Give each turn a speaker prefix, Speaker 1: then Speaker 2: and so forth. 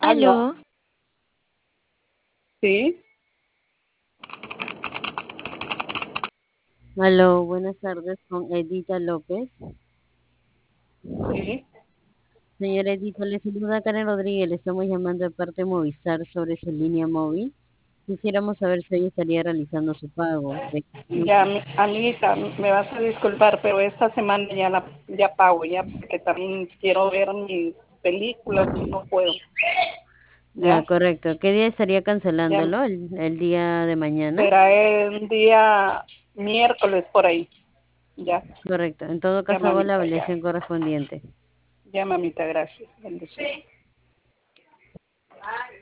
Speaker 1: Aló,
Speaker 2: Aló,
Speaker 1: sí,
Speaker 3: Aló, buenas tardes con Edita López.
Speaker 1: sí.
Speaker 3: Señora Edita, le saluda Karen Rodríguez, le estamos llamando de parte de Movistar sobre su línea móvil. Quisiéramos saber si hoy estaría realizando su pago.
Speaker 1: Ya, amiguita, me vas a disculpar, pero esta semana ya pago, ya, porque también quiero ver mis películas y no puedo.
Speaker 3: Ah,
Speaker 1: Ya,
Speaker 3: correcto. ¿Qué día estaría
Speaker 1: ya,
Speaker 3: cancelándolo? ¿El día de mañana?
Speaker 1: será el día miércoles por ahí. Ya,
Speaker 3: Correcto. En todo
Speaker 1: ya,
Speaker 3: caso hago la
Speaker 1: mamita, ya.
Speaker 3: evaluación correspondiente.
Speaker 1: Ya, mamita, gracias. Bendiciones.